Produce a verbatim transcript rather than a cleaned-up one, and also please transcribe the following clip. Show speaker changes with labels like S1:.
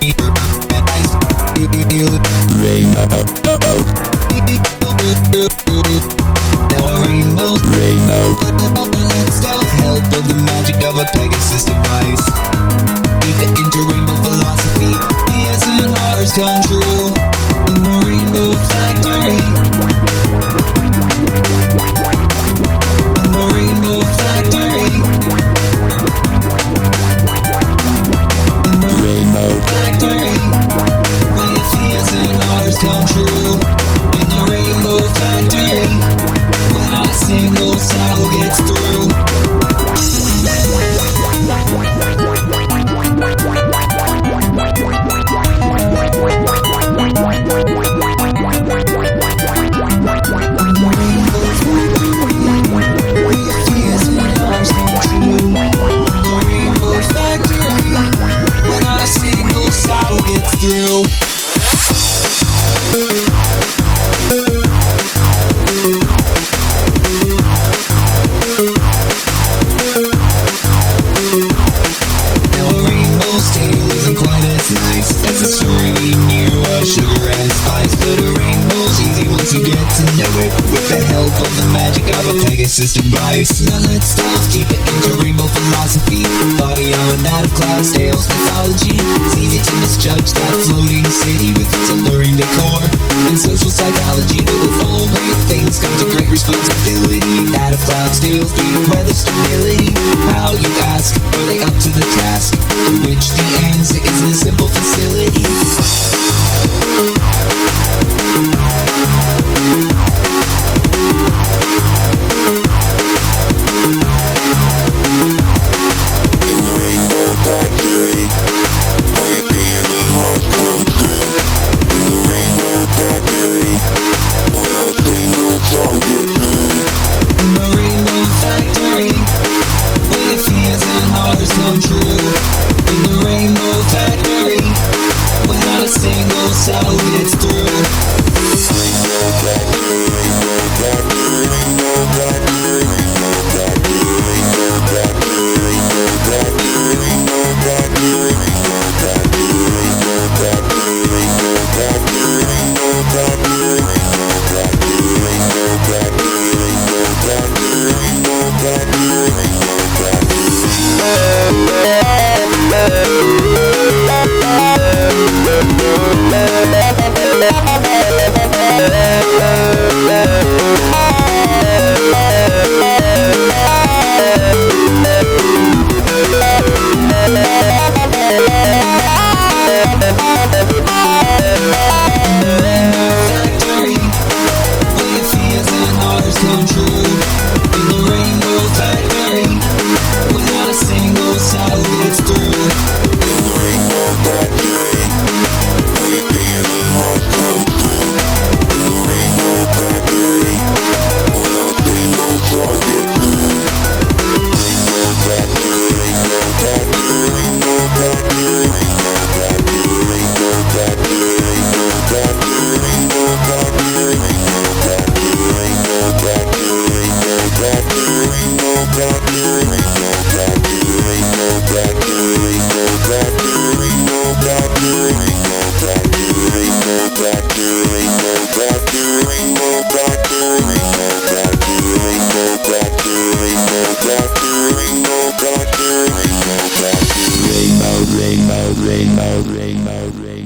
S1: Help of the magic of a Pegasus device. Deep into rainbow philosophy, yes, and ours come true. In the Rainbow Factory. In the Rainbow Factory. In the Rainbow Factory. Where your fears and ours come true. In the Rainbow Factory. When not a single soul gets through. Through. Pegasus device. Now let's delve deeper into rainbow philosophy. Body on out of clouds, tales, mythology. It's easy to misjudge that floating city with its alluring decor. In social psychology, but with all great things comes a great responsibility. Out of clouds, tales, being weather stability. How, you ask, are they up to the task? To which the answer is a simple facility. Come true in the Rainbow Factory, when not a single soul gets through. Rainbow Factory, Rainbow Factory, Rainbow Factory, Rainbow Factory, Rainbow Factory, Rainbow Factory, Rainbow Factory, Rainbow Factory, Rainbow Factory, Rainbow Factory, Rainbow Factory, Rainbow Factory, Rainbow Factory, Rainbow Factory, Rainbow Factory, Rainbow Factory. Come true in the Rainbow Factory, when not a single soul gets through. In the Rainbow Factory, where your fears and heart come true. In the Rainbow Factory, when not a single soul gets through. Rainbow Factory, Rainbow Factory, Rainbow Factory, Rainbow Factory, Rainbow Factory, Rainbow Factory, Rainbow Factory, Rainbow Factory. Rainbow, rainbow, rainbow, rainbow, rainbow.